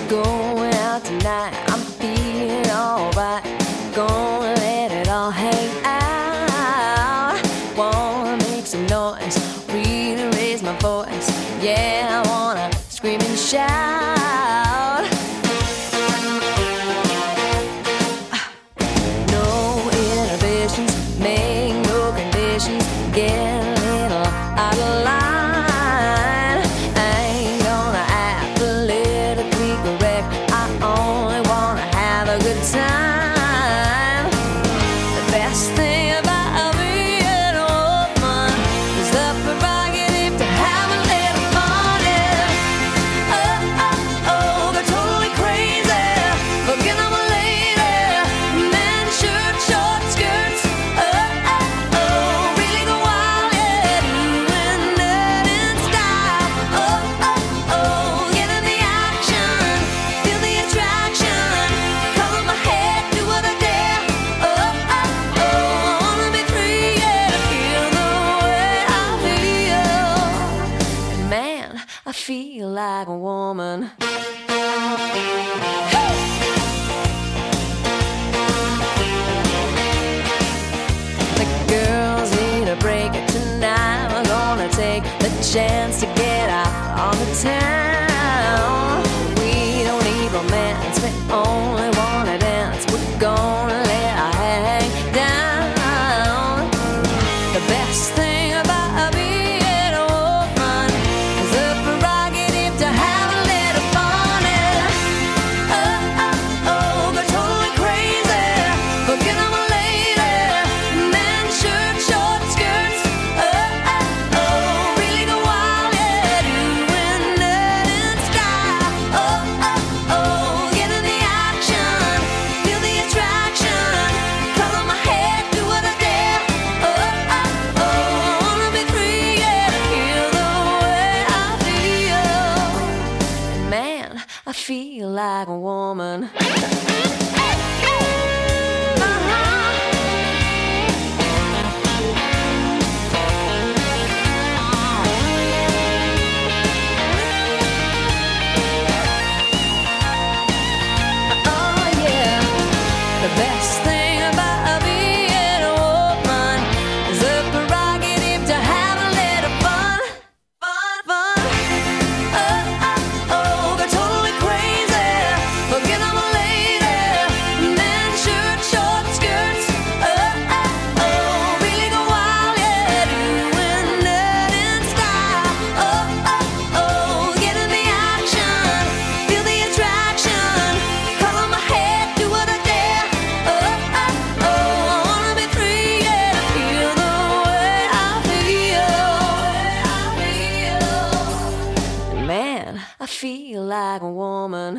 Going out tonight, I'm feeling alright. Gonna let it all hang out. Wanna make some noise, really raise my voice. Yeah, I wanna scream and shout. No inhibitions, make no conditions. Get a little out of line. I ain't gonna act politically correct. I only wanna have a good time. The best thing about being a woman is the prerogative to have a little fun. Yeah. Oh, oh, oh, they're totally crazy. Forget I'm a lady. Men, shirt, short skirts. Oh, oh, oh, really go wild. Yeah, doing that in style. Oh, oh, oh, get in the action. Feel the attraction. Color my head, do what I dare. Oh, oh, oh, I wanna be free, yeah, to feel the way I feel. And man, I feel like a woman. The girls need a break tonight. We're gonna take the chance to get out on the town. We don't need romance, we only wanna dance. We're gonna let our hang down. The best thing about being a woman is the prerogative to have a little fun. Yeah. Oh, oh, oh, they're totally crazy. Forget I'm a lady. Men, shirt, short skirts. Oh, oh, oh, really go wild. Yeah, doing that in style. Oh, oh, oh, get in the action. Feel the attraction. Color my head, do what I dare. Oh, oh, oh, I wanna be free, yeah, to feel the way I feel. Man, I feel like a woman. Oh yeah, the best thing about being a woman is the prerogative to have a little fun, fun, fun. Oh, oh, oh, they're totally crazy. Forget I'm a lady. Men, shirt, short skirts. Oh, oh, oh, really go wild, yeah, doing that in style. Oh, oh, oh, get in the action. Feel the attraction. Color my head, do what I dare. Oh, oh, oh, I wanna be free, yeah, to feel the way I feel. Man, I feel like a woman.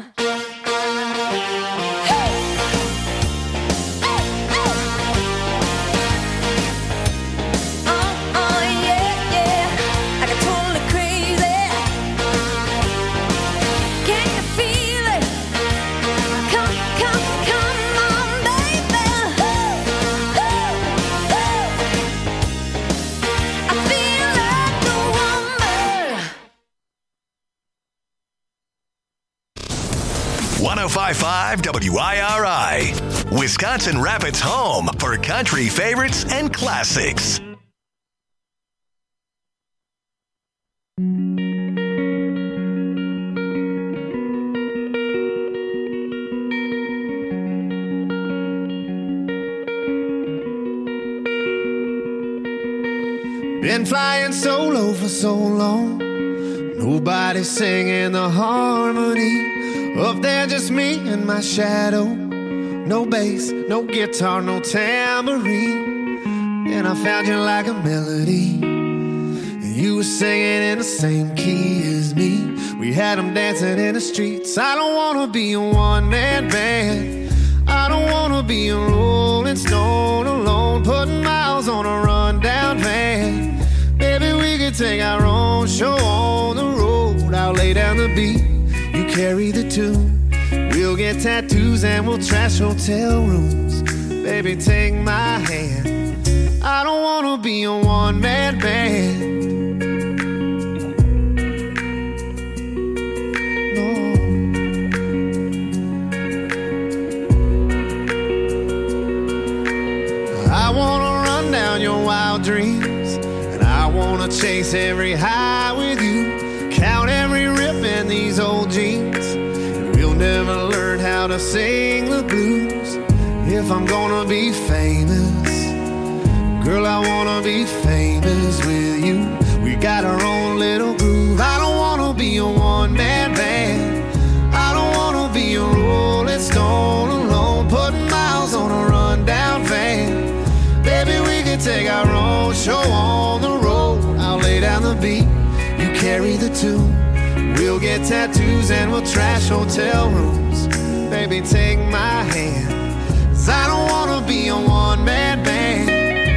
Oh, oh, yeah, yeah. I got totally crazy. Can you feel it? Come, come, come on, baby. I feel like a woman. 105.5 WIRI, Wisconsin Rapids' home for country favorites and classics. Been flying solo for so long. Nobody singing the harmony. Up there just me and my shadow. No bass, no guitar, no tambourine. And I found you like a melody. And you were singing in the same key as me. We had them dancing in the streets. I don't wanna be a one-man band. I don't wanna be a rolling stone alone, putting miles on a rundown van. Maybe we could take our own show on the road. I'll lay down the beat, you carry the tune. We'll get tattoos and we'll trash hotel rooms. Baby, take my hand. I don't wanna be a one-man band. No, these old jeans, and we'll never learn how to sing the blues. If I'm gonna be famous, girl, I wanna be famous with you. We got our own little groove. I don't wanna be a one-man band. I don't wanna be a rolling stone alone, putting miles on a rundown van. Baby, we can take our own show on the road. I'll lay down the beat, you carry the tune. We'll get tattoos and we'll trash hotel rooms. Baby, take my hand, 'cause I don't wanna be a one-man band.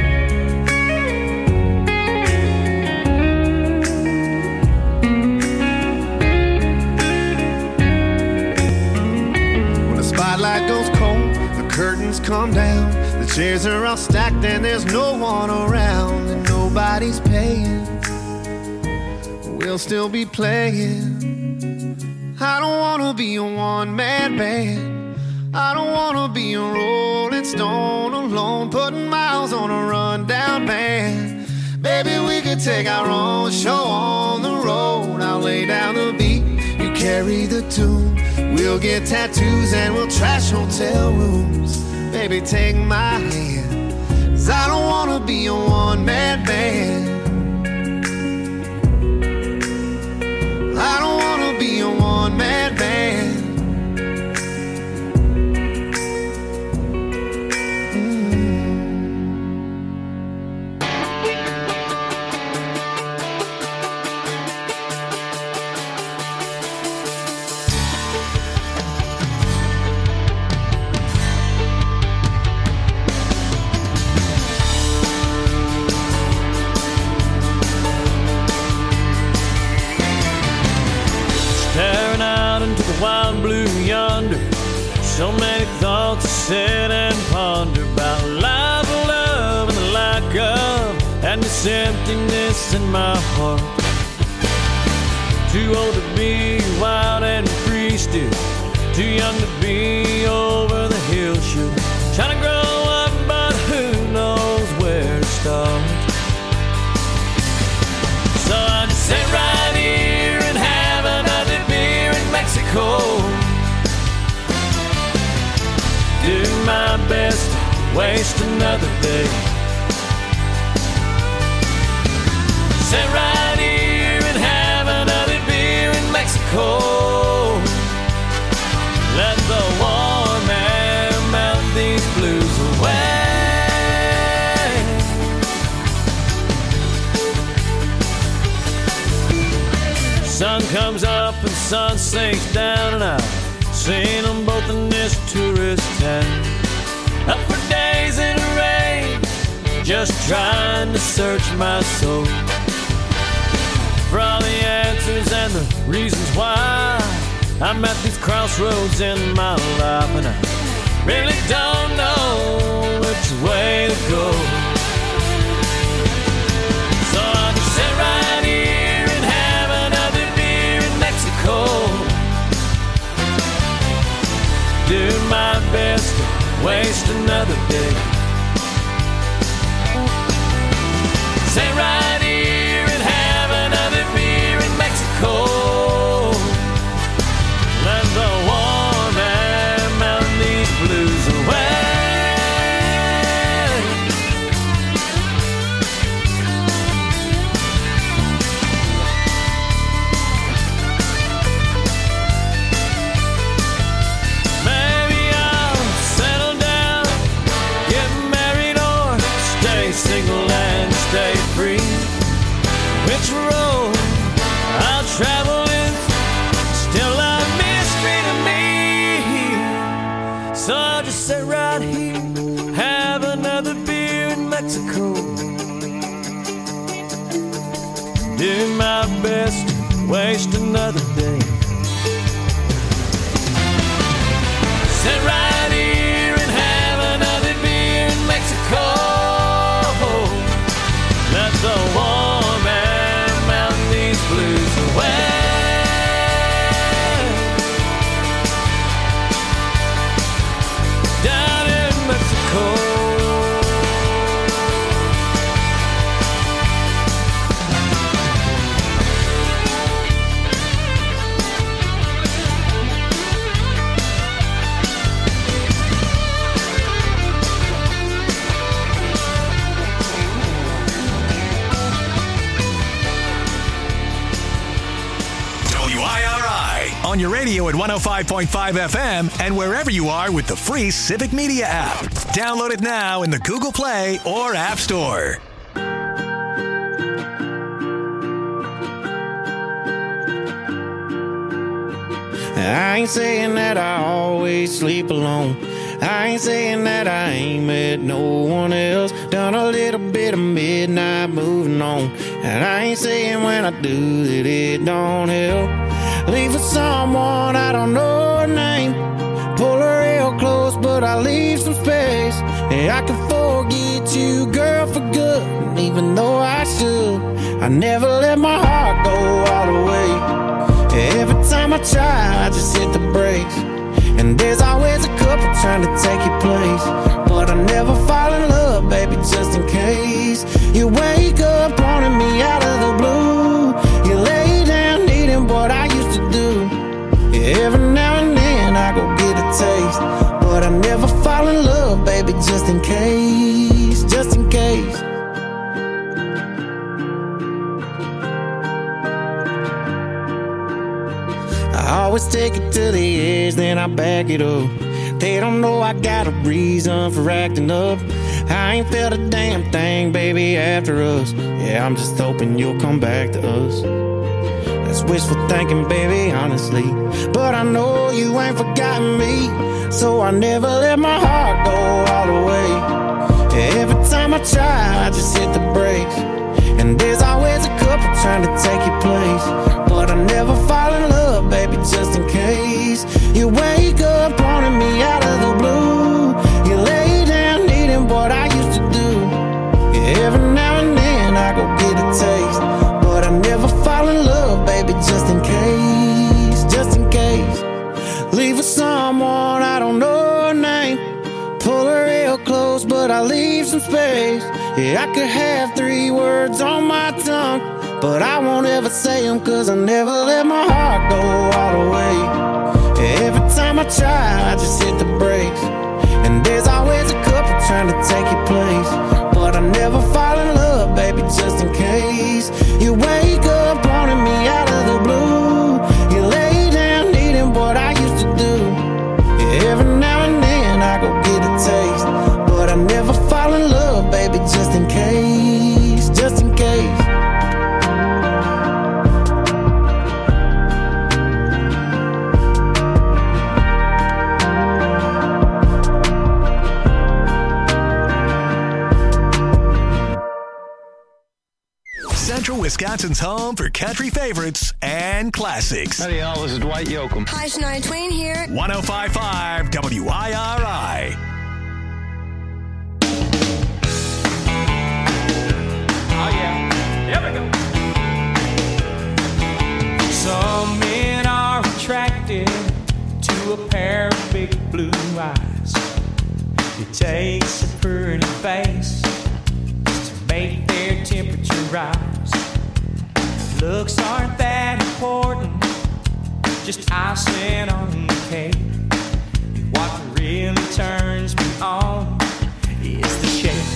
When the spotlight goes cold, the curtains come down, the chairs are all stacked and there's no one around, and nobody's paying, we'll still be playing. I don't wanna be a one-man band. I don't wanna be a rolling stone alone, putting miles on a rundown band. Baby, we could take our own show on the road. I'll lay down the beat, you carry the tune. We'll get tattoos and we'll trash hotel rooms. Baby, take my hand, 'cause I don't wanna be a one-man band. I don't wanna be a one-man band. Wild blue yonder, so many thoughts to sit and ponder about life, love, and the lack of, and this emptiness in my heart. Too old to be wild and free still, too young to be over the hill. Should trying to grow up, but who knows where to start. So I just sit right here and have another beer in Mexico. Do my best to waste another day. Sit right here and have another beer in Mexico. Let the warm air melt these blues away. Sun comes up and sun sinks down, and I've seen them both in this tourist town. Up for days in the rain, just trying to search my soul for all the answers and the reasons why I'm at these crossroads in my life, and I really don't know which way to go. So I'll just sit right here and have another beer in Mexico. Do my best to waste another day. Sit right here and have another beer in Mexico. Let the warm air melt these blues away. Single and stay free. Which road I'll travel is still a mystery to me. So I'll just sit right here, have another beer in Mexico. Do my best to waste another day. Sit right here and have another beer in Mexico. Let the warm air melt these blues away. Down in Mexico. on your radio at 105.5 FM and wherever you are with the free Civic Media app. Download it now in the Google Play or App Store. I ain't saying that I always sleep alone. I ain't saying that I ain't met no one else. Done a little bit of midnight moving on. And I ain't saying when I do that it don't help. Leave for someone I don't know her name. Pull her real close, but I leave some space. And I can forget you, girl, for good. And even though I should, I never let my heart go all the way. Every time I try, I just hit the brakes. And there's always a couple trying to take your place. But I never fall in love, baby, just in case. You wake up wanting me out of the blue. You lay down needing what I used to do. Every now and then I go get a taste. But I never fall in love, baby, just in case. Just in case. I always take it to the edge, then I back it up. They don't know I got a reason for acting up. I ain't felt a damn thing, baby, after us. Yeah, I'm just hoping you'll come back to us. That's wishful thinking, baby, honestly. But I know you ain't forgotten me. So I never let my heart go all the way. Every time I try, I just hit the brakes. And there's always a couple trying to take your place. But I never fall in love, baby, just in case. You wake up wanting me out of the blue. You lay down needing what I used to do. Every now and then I go get a taste. But I never fall in love, baby, just in case. Just in case. Leave for someone I don't know her name. Pull her real close, but I leave some space. Yeah, I could have 3 words on my tongue, but I won't ever say them, cause I never let my heart go all the way. Every time I try, I just hit the brakes. And there's always a couple trying to take your place. But I never fall in love, baby, just in case. You wake up wanting me out of the blue. You lay down needing what I used to do. Every now and then I go get a taste. But I never fall in love, baby, just in case. Just in case. Central Wisconsin's home for country favorites and classics. Howdy, y'all. This is Dwight Yoakam. Hi, Shania Twain here. 105.5 WIRI. Oh, yeah. Here we go. Some men are attracted to a pair of big blue eyes. It takes a pretty face to make their temperature rise. Looks aren't that important, just icing on the cake. What really turns me on is the shake.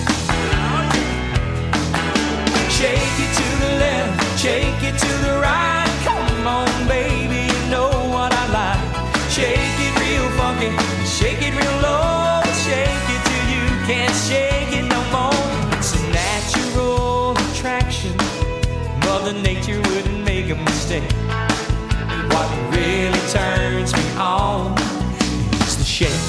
Shake it to the left, shake it to the right. Come on, baby, you know what I like. Shake it real funky, shake it real low. Shake it till you can't shake it no more. It's a natural attraction. Mother Nature wouldn't make a mistake. What really turns me on is the shake.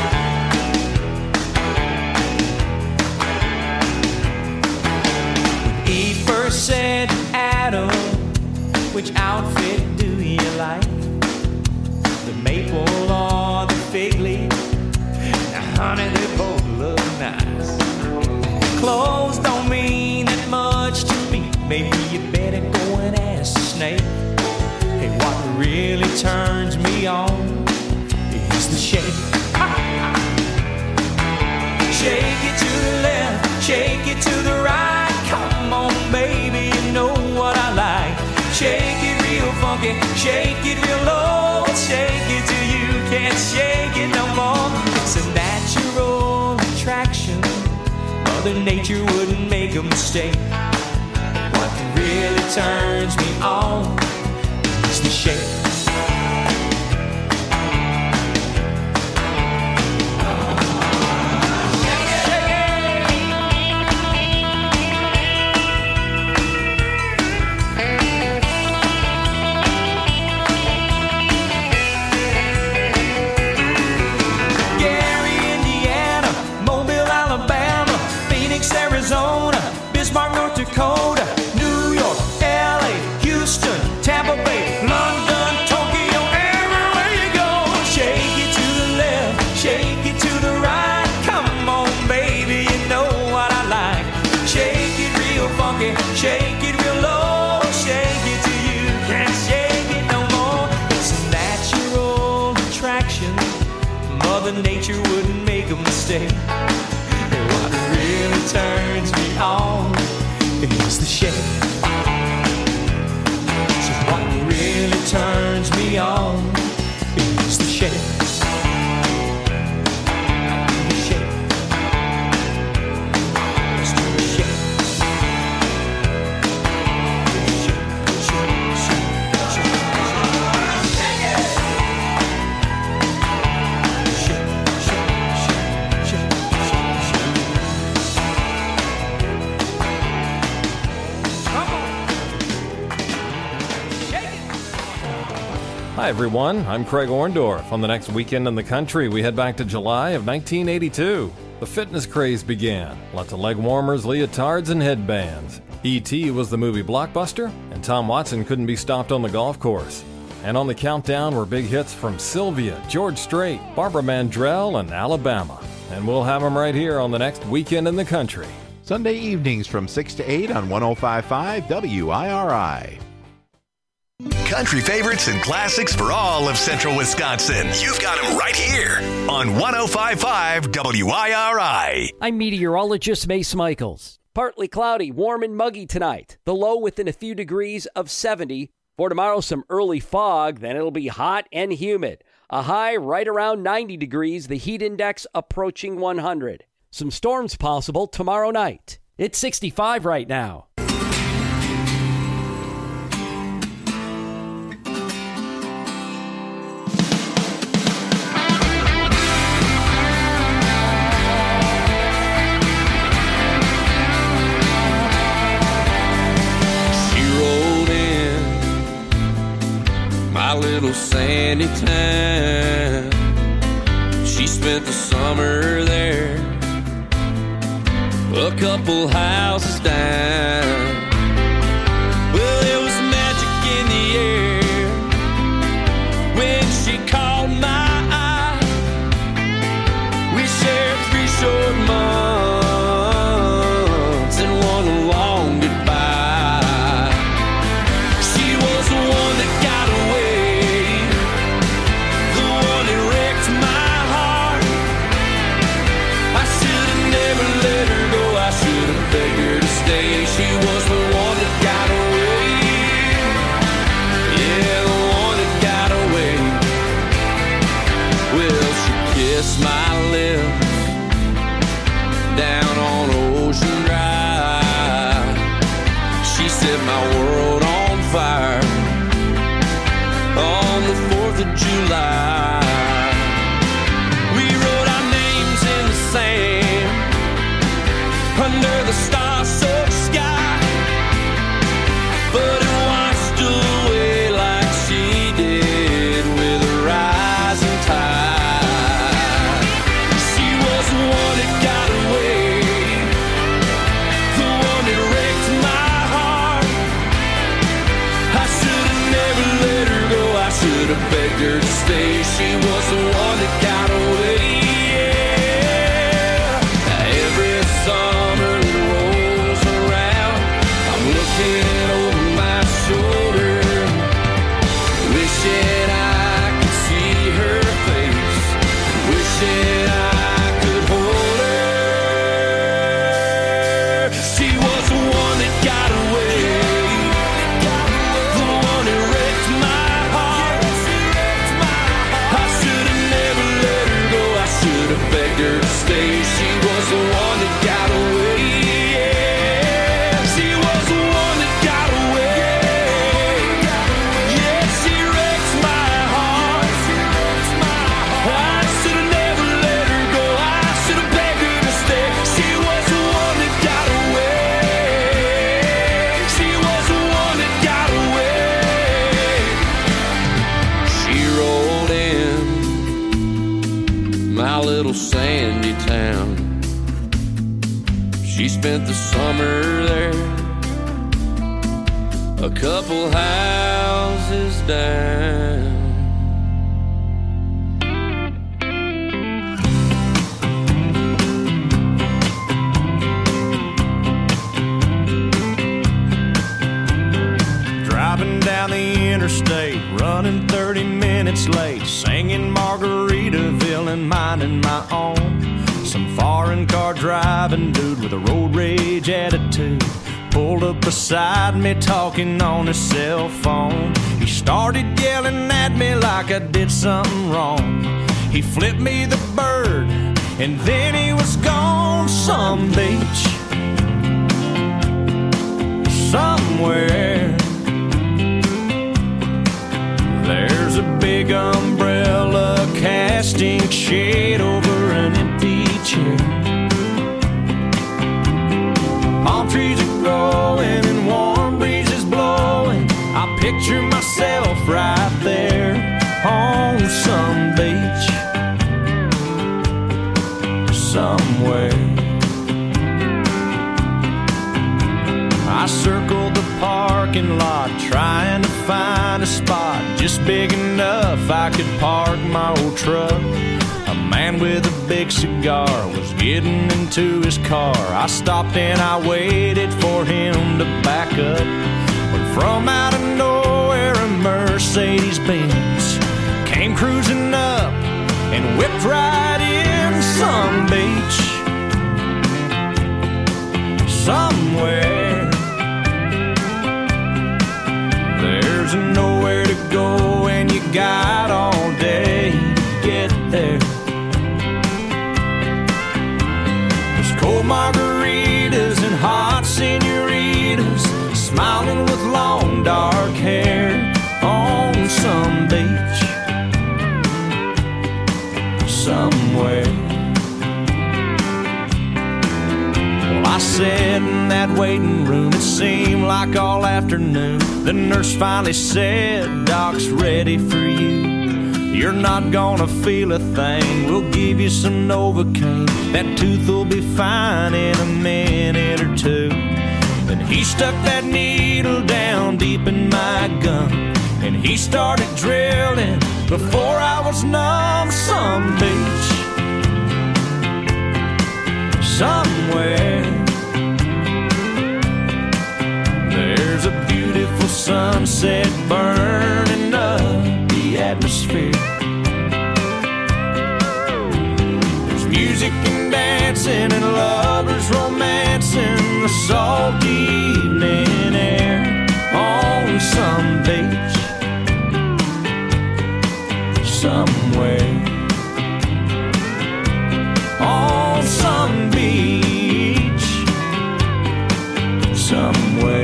When Eve first said to Adam, which outfit do you like? The maple or the fig leaf? Now honey, they both look nice. Clothes don't mean that much to me. Maybe you better go and ask the snake. Hey, what really turns me on is the shake. Shake it to the left, shake it to the right. Come on, baby, you know what I like. Shake it real funky, shake it real low. Shake it till you can't shake it no more. It's a natural attraction. Mother Nature wouldn't make a mistake. What really turns me on is the shake. Mother Nature wouldn't make a mistake. And what really turns me on is the shade. So what really turns me on is the shade. Hi everyone, I'm Craig Orndorff. On the next Weekend in the Country, we head back to July of 1982. The fitness craze began. Lots of leg warmers, leotards, and headbands. E.T. was the movie blockbuster, and Tom Watson couldn't be stopped on the golf course. And on the countdown were big hits from Sylvia, George Strait, Barbara Mandrell, and Alabama. And we'll have them right here on the next Weekend in the Country. Sunday evenings from 6 to 8 on 105.5 WIRI. Country favorites and classics for all of Central Wisconsin. You've got them right here on 105.5 WIRI. I'm meteorologist Mace Michaels. Partly cloudy, warm and muggy tonight. The low within a few degrees of 70. For tomorrow, some early fog, then it'll be hot and humid. A high right around 90 degrees, the heat index approaching 100. Some storms possible tomorrow night. It's 65 right now. My little sandy town. She spent the summer there, a couple houses down. Well, there was magic in the air when she caught my eye. We shared 3 short months and one long goodbye. She was the one that got away, she was the one that got away. Yeah, the one that got away. Well, she kissed my lips down on Ocean Drive. She set my world on fire on the 4th of July. We wrote our names in the sand under the star-soaked sky, but it washed away like she did with a rising tide. She was the one that got away, the one that wrecked my heart. I should have never let her go, I should have begged her to stay. She was the one that got away. Every summer over my shoulder, wishing I could see her face, wishing I could hold her. She was the one that got away, the one that wrecked my heart. I should have never let her go, I should have begged her to stay. She was the one that got away. Sandy town. She spent the summer there, a couple houses down. Driving down the interstate, running 30 minutes minutes late, singing Margaritaville and minding my own. Some foreign car driving dude with a road rage attitude pulled up beside me talking on his cell phone. He started yelling at me like I did something wrong. He flipped me the bird and then he was gone. Some beach somewhere, there's a big umbrella casting shade over an empty chair. Palm trees are growing and warm breezes blowing. I picture myself right there on some beach somewhere. I circled the parking lot trying to find a spot just big enough I could park my old truck. A man with a big cigar was getting into his car. I stopped and I waited for him to back up. When from out of nowhere a Mercedes-Benz came cruising up and whipped right in. Some beach somewhere, there's nowhere to go and you got all day to get there. There's cold margaritas and hot senoritas smiling with long dark hair on some beach somewhere. Well, I sat in that waiting room, it seemed like all afternoon. The nurse finally said, "Doc's ready for you. You're not gonna feel a thing. We'll give you some Novocaine. That tooth will be fine in a minute or two." Then he stuck that needle down deep in my gum and he started drilling before I was numb. Some beach somewhere, there's a beautiful sunset burning up the atmosphere. There's music and dancing and lovers romancing the salty evening air on some beach somewhere. On some beach somewhere.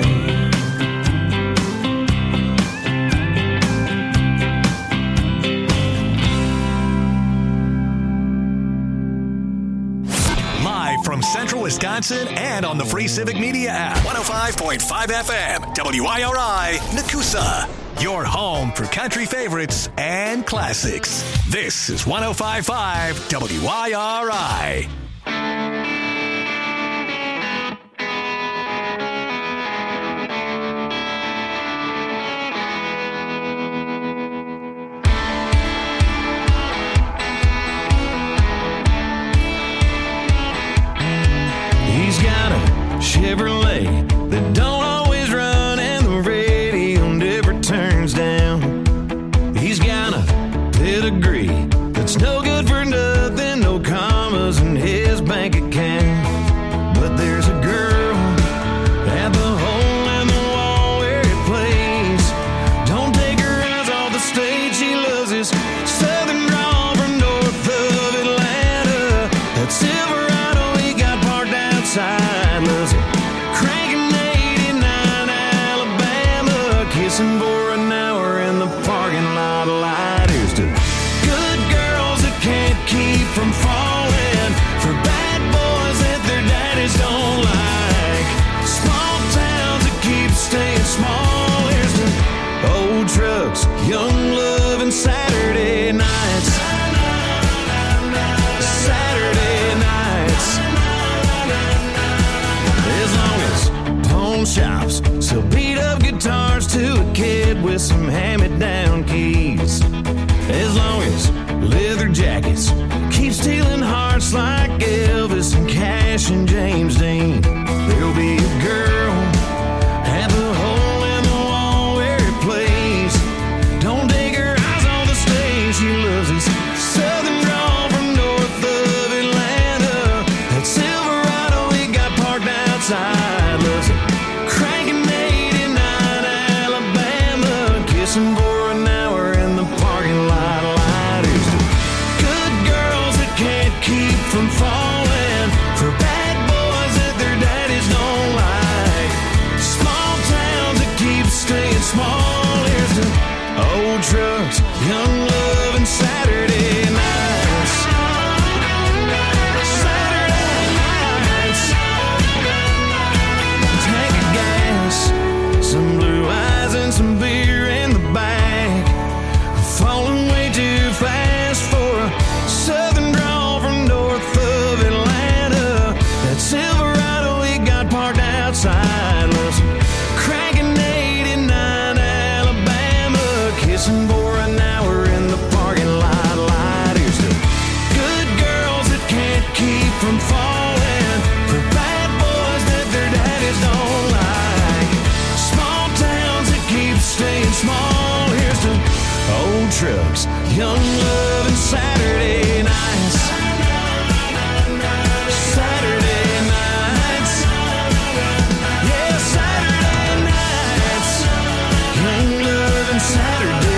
Live from Central Wisconsin and on the free Civic Media app. 105.5 FM, WIRI, Nakusa. Your home for country favorites and classics. This is 105.5 WIRI. He's got a Chevrolet that don't always run and the radio never turns down. He's got a pedigree that's no good for nothing, no commas in his bank account. But there's a girl at the hole in the wall where it plays. Don't take her eyes off the stage, she loves his southern drawl from north of Atlanta. That Silverado he got parked outside, loves it cranking 89 Alabama, kissing for an hour in the parking lot light. Here's to good girls that can't keep from falling, for bad boys that their daddies don't like, small towns that keep staying small. Here's to old trucks, young love, and Saturday nights. Saturday nights. As long as pawn shops sell beat up guitars to a kid with some hand-me-down keys. As long as leather jackets keep stealing hearts like Elvis and Cash and James Dean, there'll be a girl at the hole in the wall where it plays. Don't take her eyes on the stage. Young love and Saturday nights. Saturday nights. Yeah, Saturday nights. Young love and Saturday nights.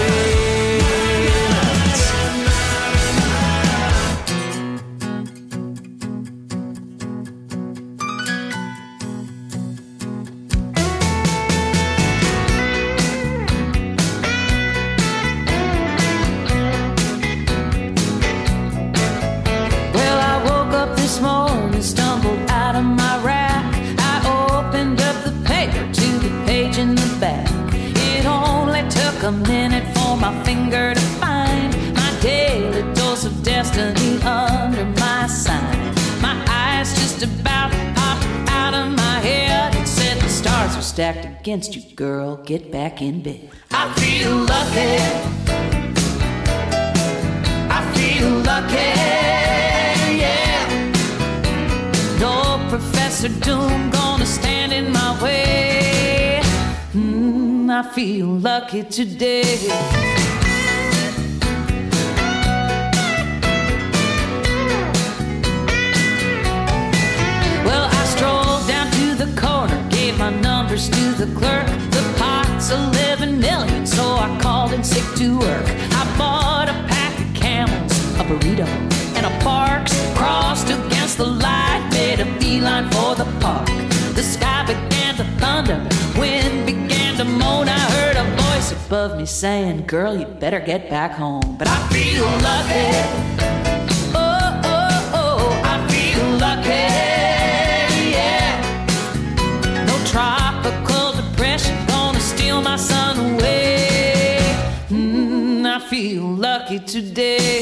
Well, I woke up this morning, stumbled out of my rack. I opened up the paper to the page in the back. It only took a minute for my finger to find my daily dose of destiny under my sign. My eyes just about popped out of my head and said the stars are stacked against you, girl. Get back in bed. I feel lucky. I feel lucky. No Professor Doom gonna stand in my way. I feel lucky today. Well, I strolled down to the corner, gave my numbers to the clerk. The pot's 11 million, so I called in sick to work. I bought a pack of Camels, a burrito, and a Parks. Crossed against the light, made a beeline for the park. The sky began to thunder, wind began to moan. I heard a voice above me saying, girl, you better get back home. But I feel lucky. Oh, oh, oh, I feel lucky. Yeah. No tropical depression gonna steal my sun away. I feel lucky today.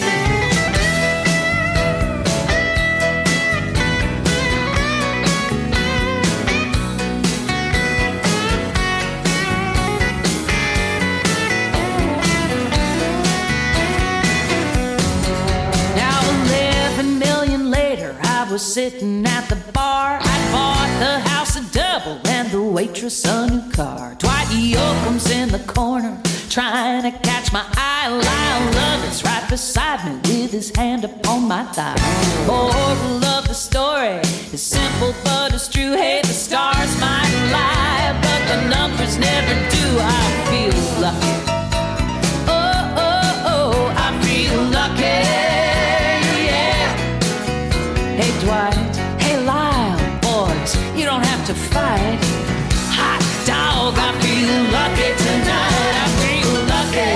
Was sitting at the bar. I bought the house a double and the waitress a new car. Dwight Yoakam's in the corner trying to catch my eye. Lyle Lovett's right beside me with his hand upon my thigh. Moral of the story is simple but it's true. Hey, the stars might lie, but the numbers never do. I feel lucky. Oh, oh, oh, I feel lucky. Hey Dwight, hey Lyle, boys, you don't have to fight. Hot dog, I feel lucky tonight. I feel lucky.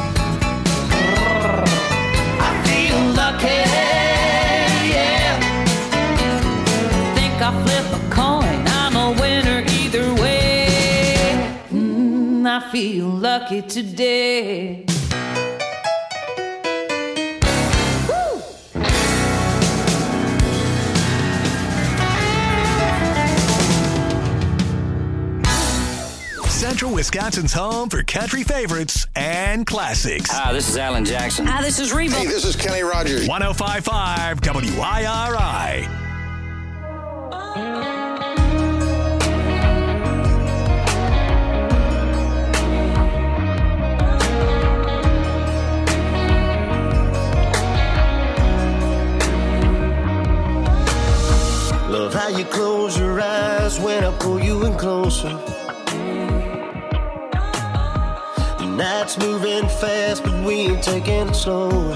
I feel lucky, yeah. Think I'll flip a coin, I'm a winner either way. I feel lucky today. Central Wisconsin's home for country favorites and classics. Hi, this is Alan Jackson. Hi, this is Reba. Hey, this is Kenny Rogers. 105.5 WIRI. Love how you close your eyes when I pull you in closer. The night's moving fast, but we ain't taking it slow.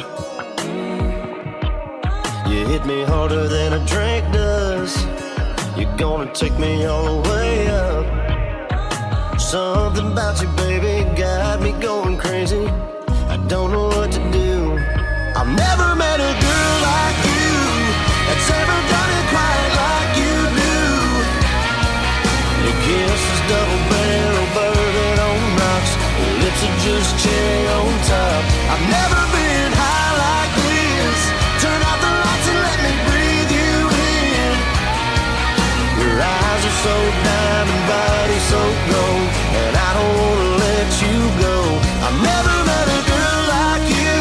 You hit me harder than a drink does. You're gonna take me all the way up. Something about you, baby, got me going crazy. I don't know what to do. I've never met a girl like you that's ever done it quite like you do. Your kiss is double barrel bourbon on rocks. Your lips are just cherry on top. I've never been high like this. Turn out the lights and let me breathe you in. Your eyes are so diamond, body so gold, and I don't wanna let you go. I've never met a girl like you.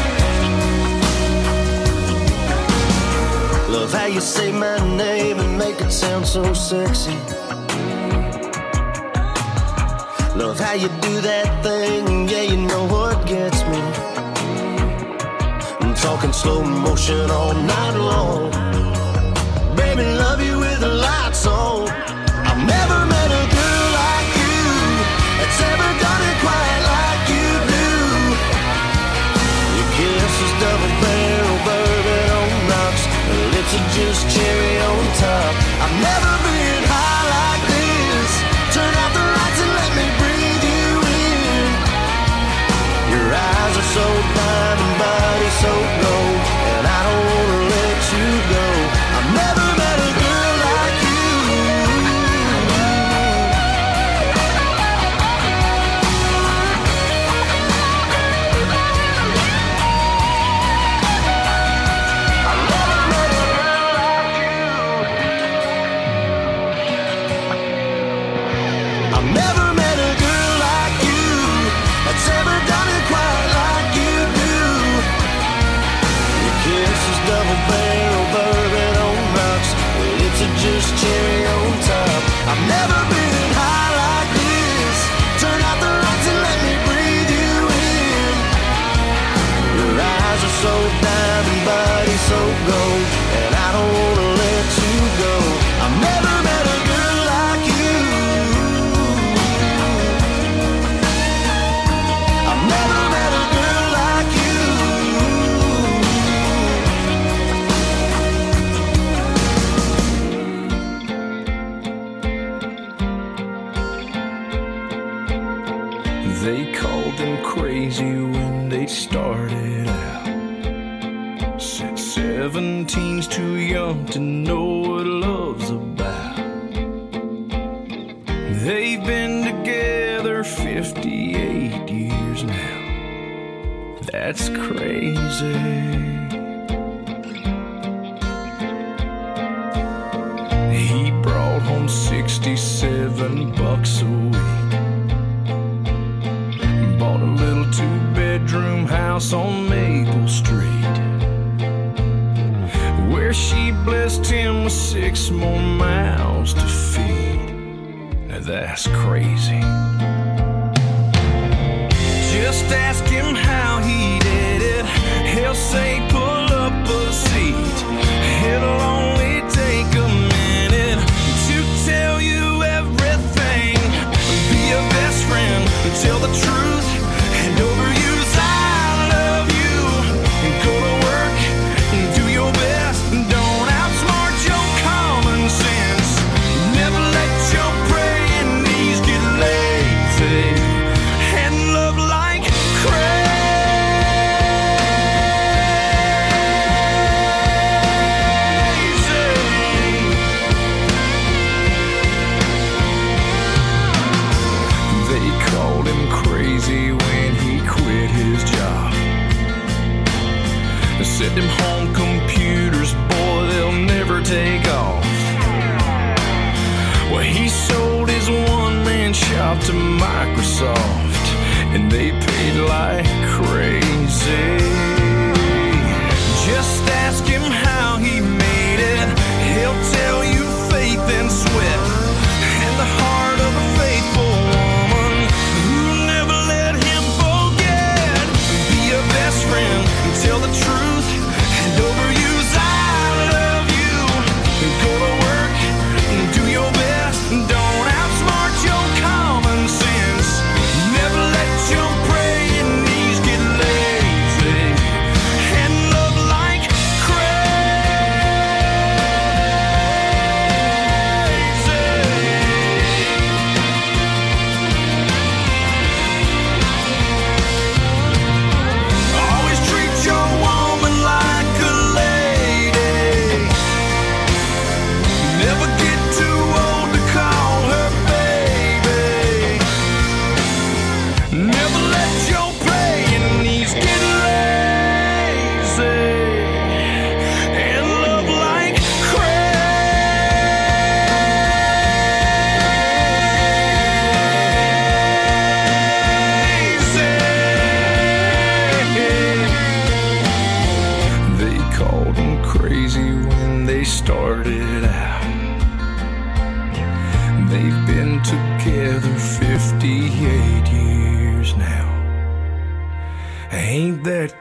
Love how you say my name and make so sexy. Love how you do that thing, yeah, you know what gets me. I'm talking slow motion all night long. Baby, love you with the lights on. I've never met a girl like you that's ever done it quite like you do. Your kiss is double barrel bourbon on rocks, her lips are just cherry on top. I've never been high like this. Turn out the lights and let me breathe you in. Your eyes are so diamond, body so gold, and I don't wanna let you go. I've never met a girl like you. I've never met a girl like you. I've never met a girl like you that's ever done it quite like you do. Your kiss is double barrel bourbon on rocks, your lips are just cherry on top. I've never been high like this. Turn out the lights and let me breathe you in. Your eyes are so diamond, body so gold, and I don't wanna let you go. I've never met a girl like you. I've never met a girl like you. They called them crazy when they started out. Said 17's too young to know what love's about. They've been together 58 years now. That's crazy. He brought home $67 a week. Bought a little two-bedroom house on Maple Street, where she blessed him with 6 more mouths to feed. Now that's crazy. Just ask him how he did it. He'll say pull up a seat. It'll only take a minute to tell you everything. Be a best friend, tell the truth, and overuse I love you. Go to work, do your best, don't outsmart your common sense. Never let your praying knees get lazy, and love like crazy when he quit his job. Said them home computers, boy, they'll never take off. Well, he sold his one-man shop to Microsoft, and they paid like crazy. Just ask him how he made it. He'll tell you faith and sweat, and the heart of a faithful woman who never let him forget. Be a best friend, tell the truth, and overuse I love you. Go to work, do your best, don't outsmart your common sense. Never let your praying knees get lazy, and love like crazy. been together 58 years now. Ain't that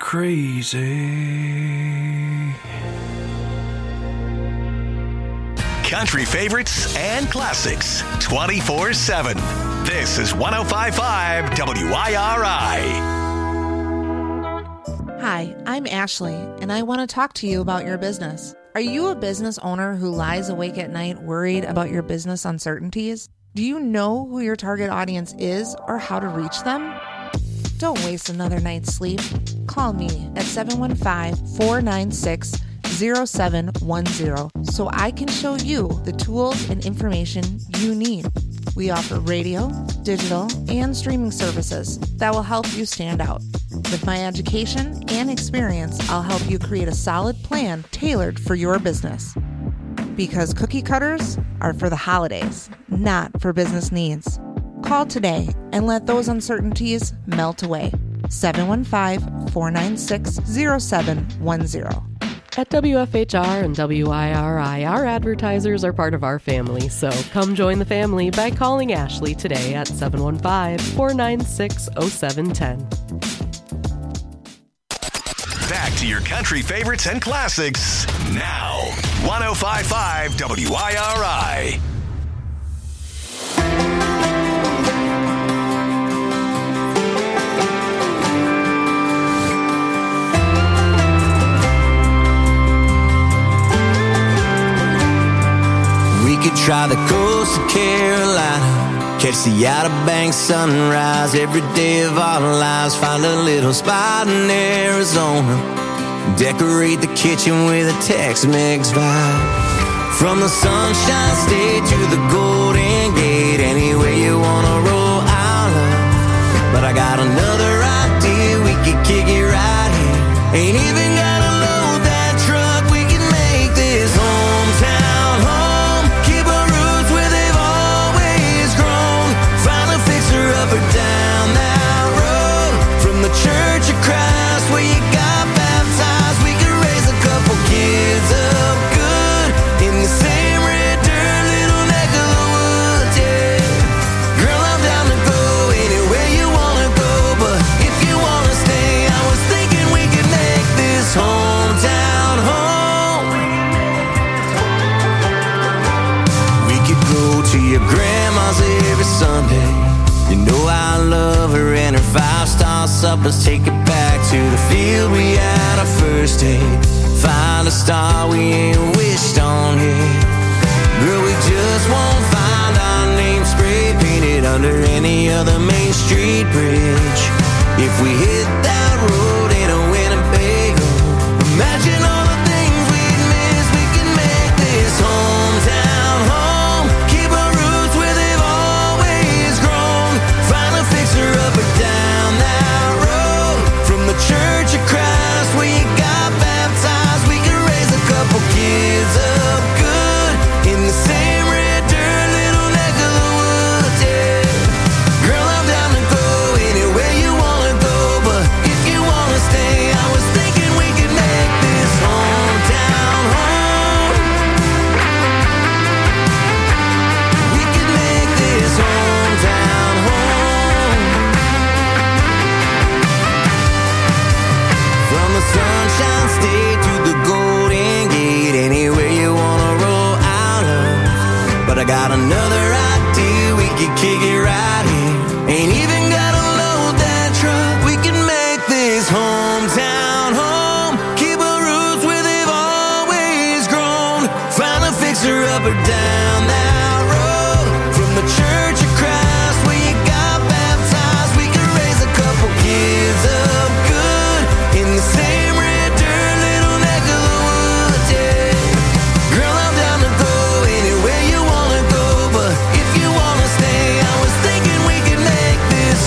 crazy? Country favorites and classics 24/7. This is 105.5 WIRI. Hi, I'm Ashley, and I want to talk to you about your business. Are you a business owner who lies awake at night worried about your business uncertainties? Do you know who your target audience is or how to reach them? Don't waste another night's sleep. Call me at 715-496-0710 so I can show you the tools and information you need. We offer radio, digital, and streaming services that will help you stand out. With my education and experience, I'll help you create a solid plan tailored for your business. Because cookie cutters are for the holidays, not for business needs. Call today and let those uncertainties melt away. 715-496-0710. At WFHR and WIRI, our advertisers are part of our family, so come join the family by calling Ashley today at 715-496-0710. Back to your country favorites and classics now. 105.5 WIRI. We could try the coast of Carolina, catch the Outer Banks sunrise every day of our lives. Find a little spot in Arizona, decorate the kitchen with a Tex-Mex vibe. From the Sunshine State to the Golden Gate, anywhere you wanna roll, I'll love. But I got another idea, we could kick it right here. Ain't even gotta load that truck, we can make this hometown home. Keep our roots where they've always grown. Find a fixer up or down that road. From the Church of Christ where you got baptized, we could raise a couple kids up good in the same red dirt, little neck of the woods, yeah. Girl, I'm down to go anywhere you wanna go, but if you wanna stay, I was thinking we could make this hometown home. We could go to your grandma's every Sunday. You know I love her and her 5-star suppers. Take it back to the field we had our first date. Find a star we ain't wished on yet. Girl, we just won't find our name spray painted under any other Main Street bridge. If we hit that road in a Winnebago, imagine all the things we'd miss. We can make this hometown home. Keep our roots where they've always grown. Find a fixer up or down that road. From the Church of Christ where you got baptized, we can raise a couple kids up good in the same red dirt, little neck of the woods, yeah. Girl, I'm down to go anywhere you wanna go, but if you wanna stay, I was thinking we could make this hometown home. We could make this hometown home. From the Sunshine State to the Golden Gate, anywhere you wanna roll out of. But I got another idea, we could kick it right here. Ain't even gotta load that truck, we can make this hometown home. Keep our roots where they've always grown. Find a fixer up or down that road. From the Church of Christ where you got baptized, we can raise a couple kids up good in the same red dirt, little neck of the woods, yeah. Girl, I'm down to go anywhere you wanna go, but if you wanna stay, I was thinking we could make this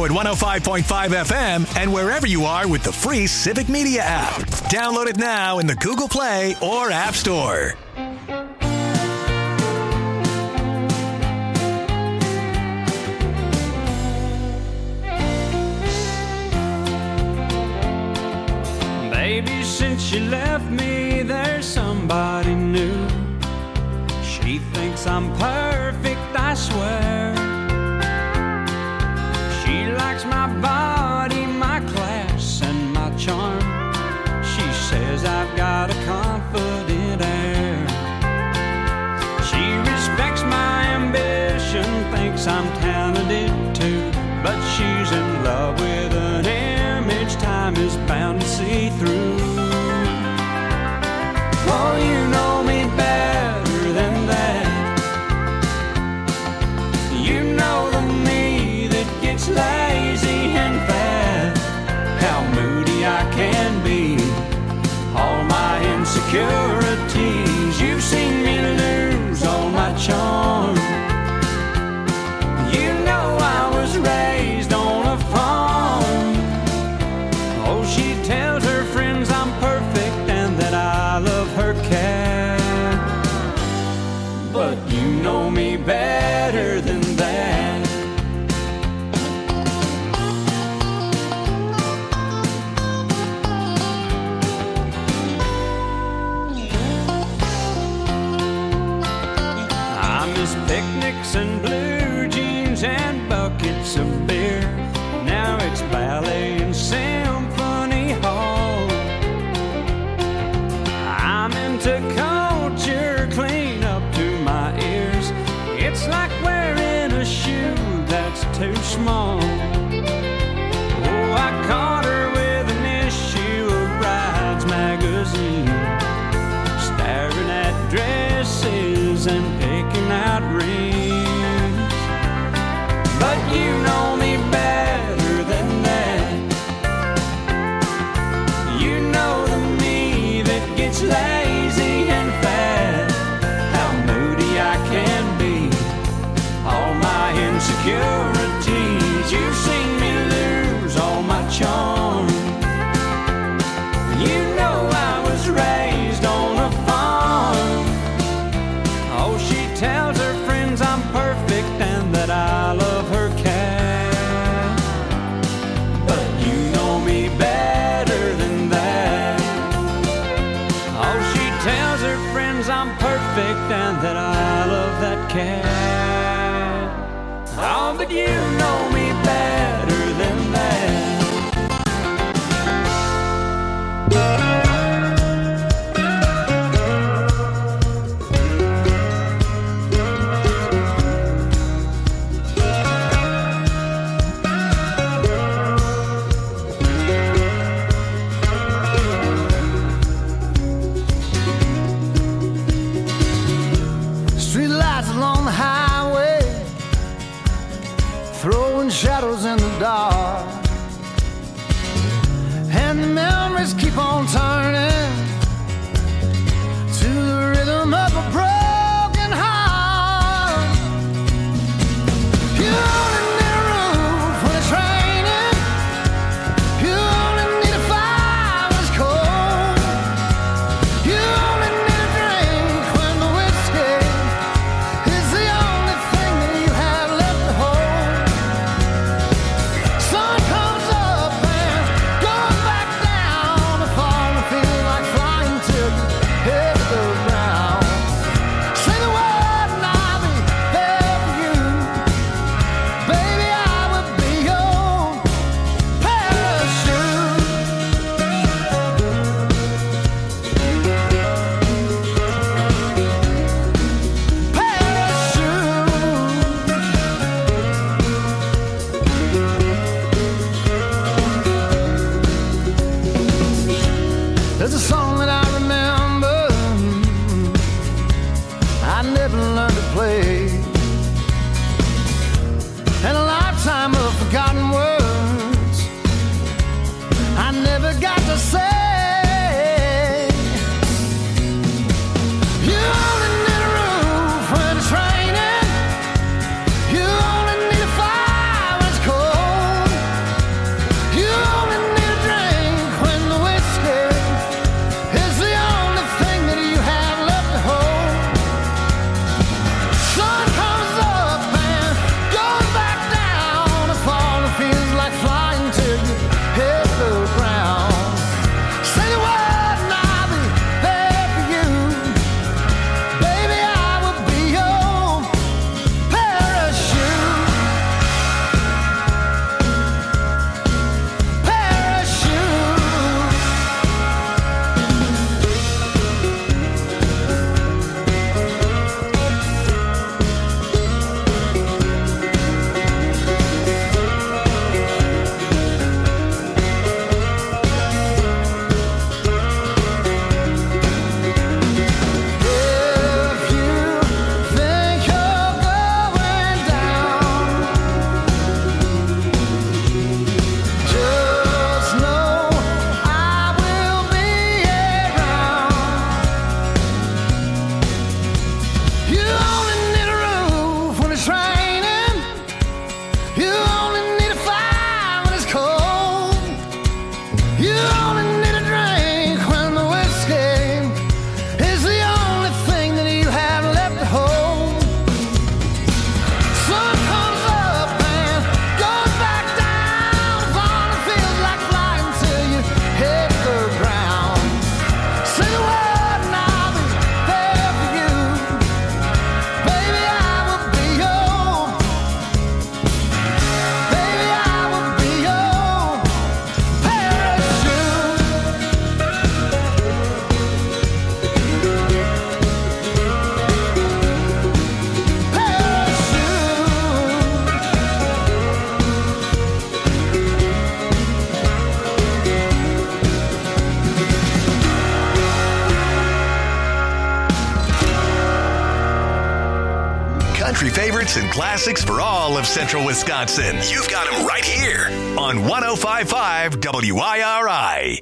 at 105.5 FM and wherever you are with the free Civic Media app. Download it now in the Google Play or App Store. Baby, since you left me, there's somebody new. She thinks I'm perfect, I swear. She likes my body, my class, and my charm. She says I've got a confident air. She respects my ambition, thinks I'm talented too. But she's in love with an image time is bound to see through. Oh, you know me better than that. You know the me that gets lazy and fat. How moody I can be, all my insecurities. You've seen me lose all my charm. You know I was raised on a farm. Oh, she tells her friends I'm perfect and that I love her cat. But you know me better than that. I miss picnics and blue jeans and buckets of beer. Now it's ballet and symphony hall. I'm into culture, clean up to my ears. It's like wearing a shoe that's too small. Oh, I caught her with an issue of Brides magazine, staring at dresses and picking out rings. But you know me better than that. You know the me that gets lazy and fat. How moody I can be, all my insecurities. You've seen me lose all my charm. You know I was raised on a farm. Oh, she tells her friends I'm perfect and that I love her cat. But you know me better than that. Oh, she tells her friends I'm perfect and that I love that cat. Oh, but you know me better than that. Street lights along the highway, throwing shadows in the dark, and the memories keep on turning to the rhythm of a broken heart. You only need a roof when it's raining. You only need a fire when it's cold. You only need a drink when the whiskey is the only thing that you have left to hold. Sun comes up and goes back down. The fall will feel like flying till you hit the ground. Say the word and I'll be there for you. Baby, I will be your parachute. There's a song that I remember I never learned to play, and a lifetime of forgotten words I never got to say. You only need a roof when it's raining. You only need a fire when it's cold. country favorites and classics for all of central Wisconsin. You've got them right here on 105.5 WIRI.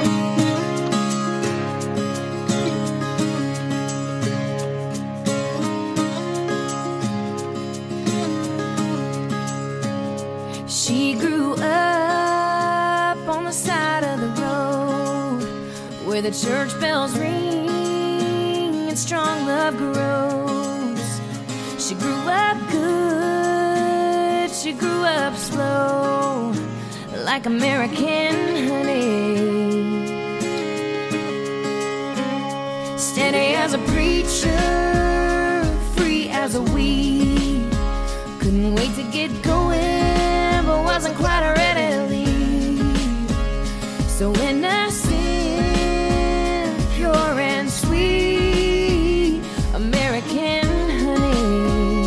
She grew up on the side of the road where the church bells ring and strong love grows. She grew up good, she grew up slow, like American honey. Steady as a preacher, free as a weed. Couldn't wait to get going, but wasn't quite ready to leave. So innocent, pure and sweet, American honey.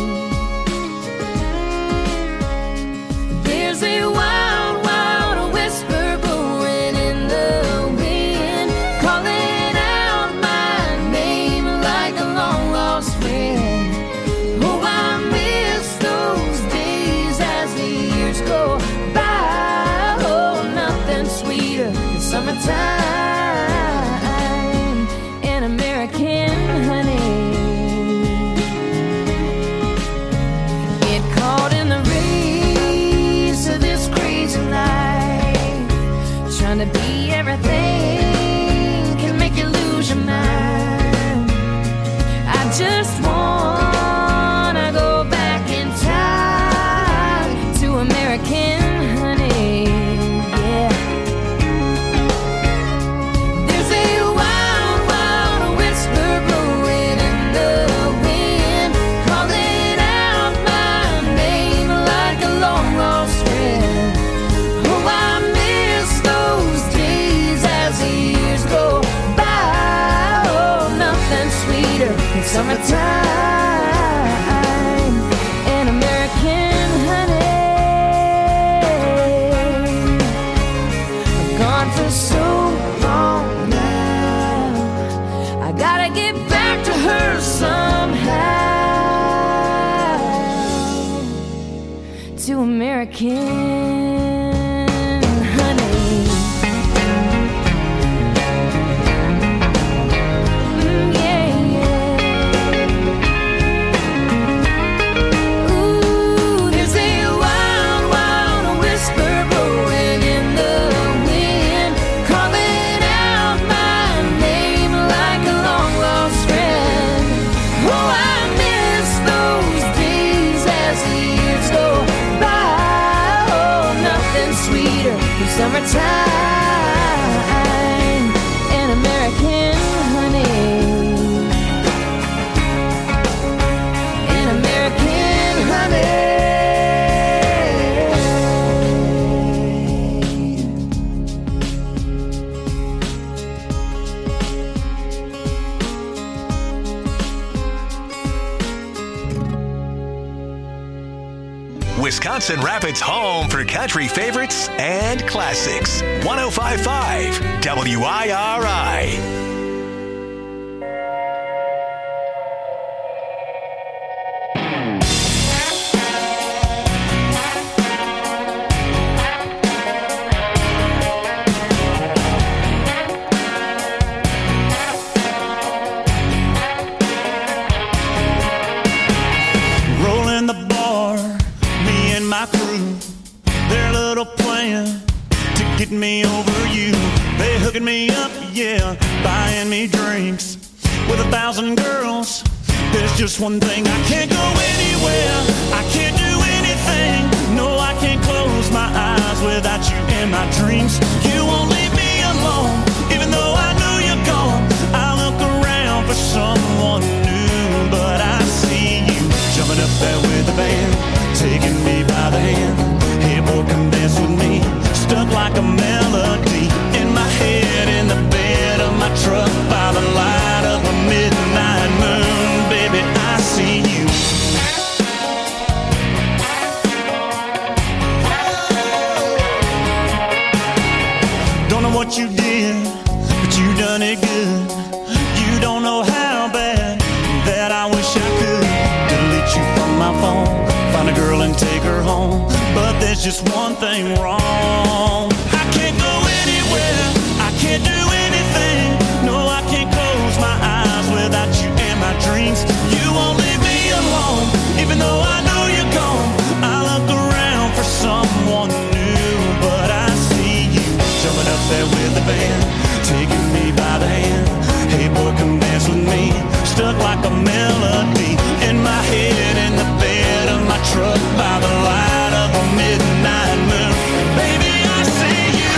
There's a wild, wild whisper blowing in the wind, calling out my name like a long lost friend. Oh, I miss those days as the years go by. Oh, nothing sweeter than summertime and American honey. Get caught in the race of this crazy life, trying to be everything can make you lose your mind. I just wanna go back in time to American honey, yeah. There's a wild, wild whisper blowing in the wind, calling out my name like a long lost friend. Oh, I miss those days as the years go by. Oh, nothing sweeter than summertime and American honey. I've gone for so long now, I gotta get back to her somehow, to American honey. Yeah, yeah. Ooh, there's a wild, wild whisper blowing in the wind, calling out my name like a long lost friend. Oh, I miss those days as the years go by. Oh, nothing sweeter than summertime and American honey. And American honey. Wisconsin Rapids' home for country favorites and classics. 105.5 WIRI. Rolling the bar, me and my crew, their little plan to get me over you. They hooking me up, yeah, buying me drinks. With 1,000 girls, there's just one thing: I can't go anywhere, I can't do anything. No, I can't close my eyes without you in my dreams. You won't leave me alone, even though I know you're gone. I look around for someone new, but I see you jumping up there with the band, taking me by the hand. Hey boy, come dance with me. Stuck like a melody in my head, in the bed of my truck, by the light of a midnight moon. Baby, I see you. Don't know what you did, but you done it good. You don't know how bad that I wish I could delete you from and take her home. But there's just one thing wrong. I can't go anywhere, I can't do anything. No, I can't close my eyes without you in my dreams. You won't leave me alone, even though I know you're gone. I look around for someone new, but I see you jumping up there with the band, taking me by the hand. Hey boy, come dance with me. Stuck like a melody in my head, in the bed of my truck by the light of a midnight moon. Baby, I see you.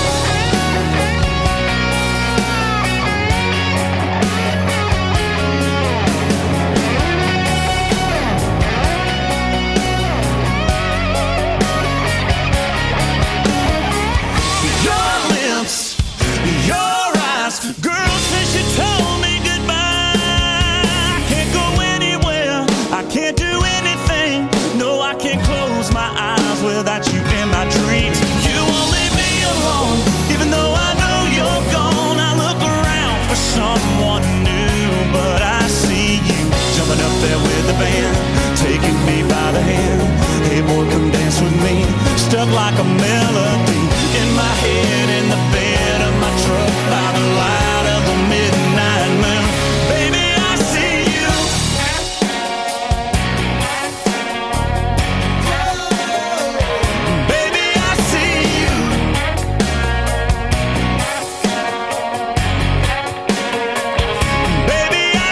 Your lips, your eyes, girl, since you told me goodbye, I can't go anywhere, I can't do anything. No, I can't close my eyes without you in my dreams. You won't leave me alone, even though I know you're gone. I look around for someone new, but I see you jumping up there with the band, taking me by the hand. Hey boy, come dance with me. Stuck like a melody in my head, in the bed of my truck by the light of the midnight moon. Baby, I see you. Baby, I see you. Baby, I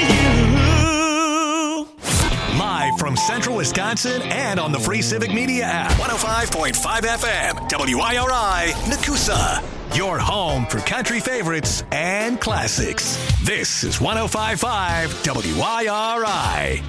see you. Live from Central Wisconsin and on the free Civic Media app. 105.5 FM, WIRI, Nakusa. Your home for country favorites and classics. This is 105.5 WIRI.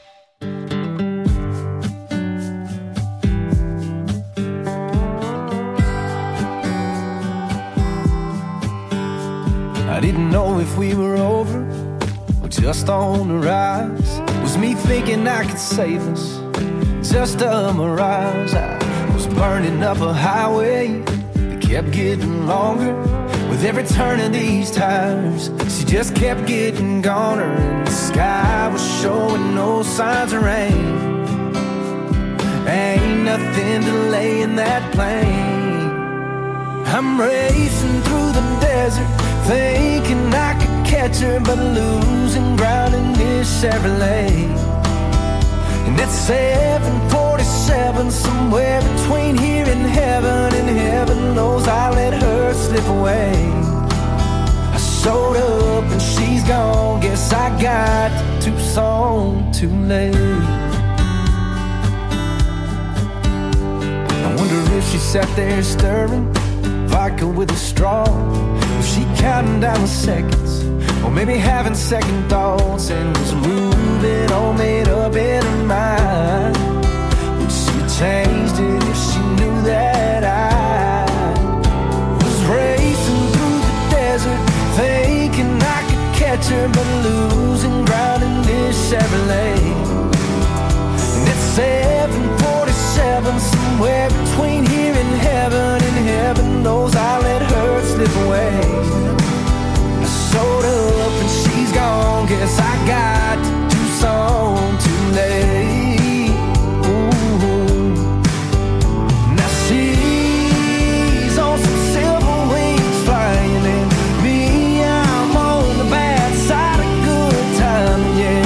I didn't know if we were over or just on the rise. Was me thinking I could save us, just a mirage. I was burning up a highway that kept getting longer with every turn of these tires. She just kept getting goner, and the sky was showing no signs of rain. Ain't nothing delaying that plane. I'm racing through the desert, thinking I could catch her, but losing ground in this Chevrolet. And it's 747, somewhere between here and heaven knows I let her slip away. I showed up and she's gone, guess I got to Tucson too late. I wonder if she sat there stirring vodka with a straw. Was she counting down the seconds, or maybe having second thoughts, and was moving all made up in her mind? Would she have changed it if she knew that I was racing through the desert, thinking I could catch her, but losing ground in this Chevrolet? And it's 747, somewhere between here and heaven knows I let her slip away. I showed up and she's gone, guess I got to Tucson too late. Ooh. Now she's on some silver wings flying, and me, I'm on the bad side of good time,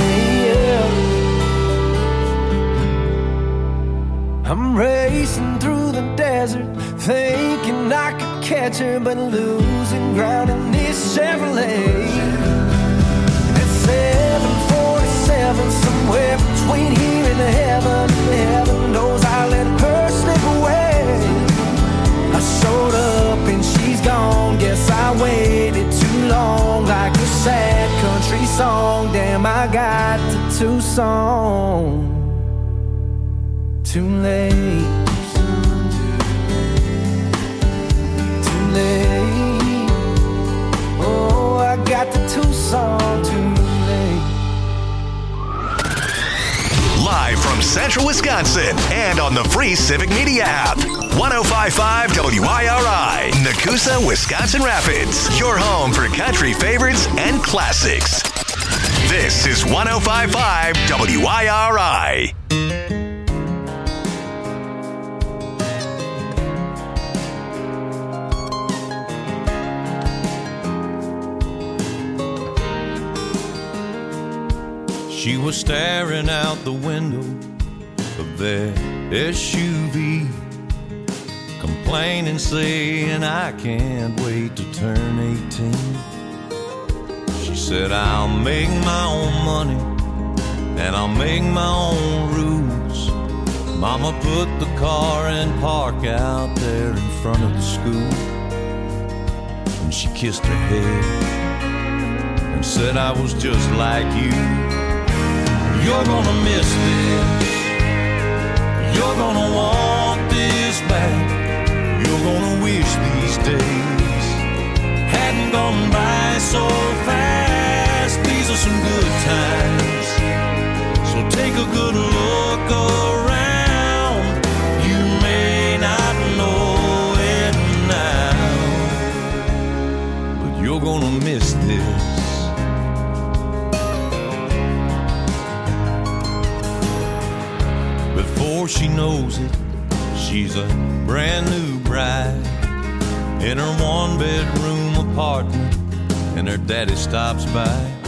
yeah. I'm racing through the desert, thinking I could catch her, but losing ground in this Chevrolet. It's 747, somewhere between here and heaven knows I let her slip away. I showed up and she's gone, guess I waited too long, like a sad country song. Damn, I got to Tucson too late. Oh, I got the Tucson too late. Live from Central Wisconsin and on the free Civic Media app. 105.5 WIRI, Nakusa, Wisconsin Rapids. Your home for country favorites and classics. This is 105.5 WIRI. She was staring out the window of their SUV, complaining, saying, I can't wait to turn 18. She said, I'll make my own money and I'll make my own rules. Mama put the car in park out there in front of the school, and she kissed her head and said, I was just like you. You're gonna miss this. You're gonna want this back. You're gonna wish these days hadn't gone by so fast. These are some good times, so take a good look around. You may not know it now, but you're gonna miss this. Before she knows it, she's a brand new bride in her one-bedroom apartment, and her daddy stops by.